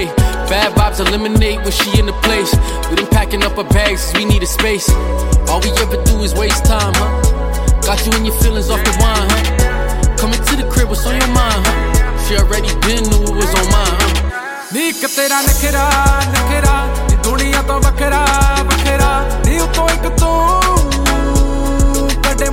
day. Bad vibes eliminate when she in the place. We done packing up our bags cause we need a space. All we ever do is waste time, huh? Got you in your feelings off the wine, huh? Coming to the crib, what's on your mind, huh? She already been knew it was on mine, huh? ਨੀ ਇੱਕ ਤੇਰਾ ਨਖਰਾ ਨਖਰਾ ਨੀ ਦੁਨੀਆ ਤੋਂ ਵੱਖਰਾ ਵੱਖਰਾ ਨੀ ਉਤੋਂ ਇੱਕ ਤੂੰ